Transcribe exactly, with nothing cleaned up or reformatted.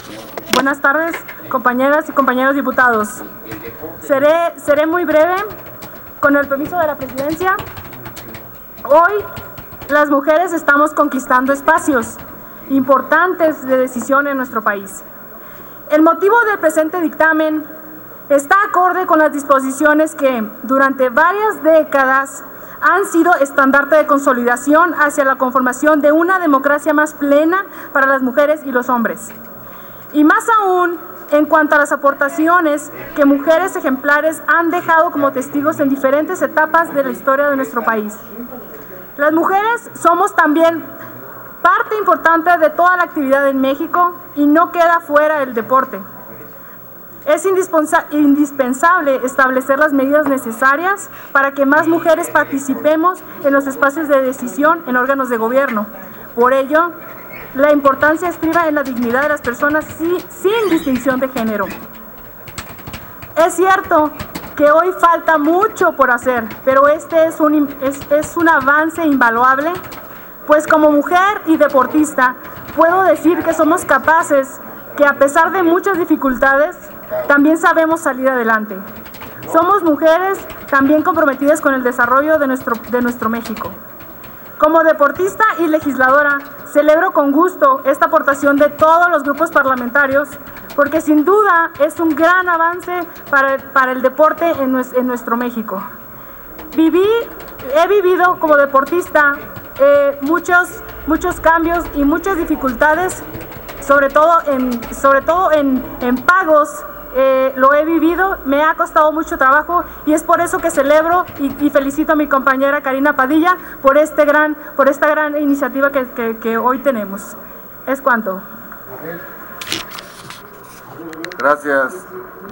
Buenas tardes, compañeras y compañeros diputados. Seré, seré muy breve, con el permiso de la presidencia. Hoy, las mujeres estamos conquistando espacios importantes de decisión en nuestro país. El motivo del presente dictamen está acorde con las disposiciones que, durante varias décadas, han sido estandarte de consolidación hacia la conformación de una democracia más plena para las mujeres y los hombres. Y más aún, en cuanto a las aportaciones que mujeres ejemplares han dejado como testigos en diferentes etapas de la historia de nuestro país. Las mujeres somos también parte importante de toda la actividad en México y no queda fuera el deporte. Es indispensable establecer las medidas necesarias para que más mujeres participemos en los espacios de decisión en órganos de gobierno. Por ello, la importancia estriba en la dignidad de las personas sin, sin distinción de género. Es cierto que hoy falta mucho por hacer, pero este es un, es, es un avance invaluable, pues como mujer y deportista puedo decir que somos capaces, que a pesar de muchas dificultades, también sabemos salir adelante. Somos mujeres también comprometidas con el desarrollo de nuestro, de nuestro México. Como deportista y legisladora, celebro con gusto esta aportación de todos los grupos parlamentarios, porque sin duda es un gran avance para, para el deporte en, nues, en nuestro México. Viví, he vivido como deportista eh, muchos, muchos cambios y muchas dificultades, sobre todo en, sobre todo en, en pagos. Eh, lo he vivido, me ha costado mucho trabajo y es por eso que celebro y, y felicito a mi compañera Karina Padilla por, este gran, por esta gran iniciativa que, que, que hoy tenemos. Es cuanto. Gracias.